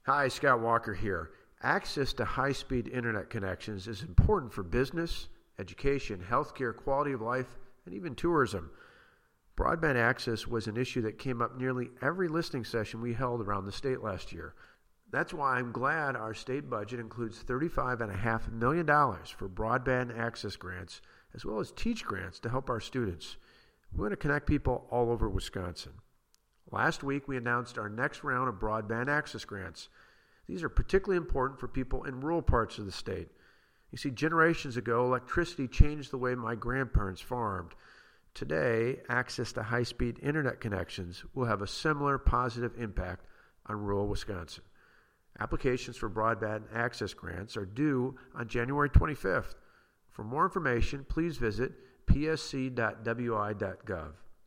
Hi, Scott Walker here. Access to high-speed internet connections is important for business, education, healthcare, quality of life, and even tourism. Broadband access was an issue that came up nearly every listening session we held around the state last year. That's why I'm glad our state budget includes $35.5 million for broadband access grants, as well as teach grants to help our students. We want to connect people all over Wisconsin. Last week, we announced our next round of broadband access grants. These are particularly important for people in rural parts of the state. You see, generations ago, electricity changed the way my grandparents farmed. Today, access to high-speed internet connections will have a similar positive impact on rural Wisconsin. Applications for broadband access grants are due on January 25th. For more information, please visit psc.wi.gov.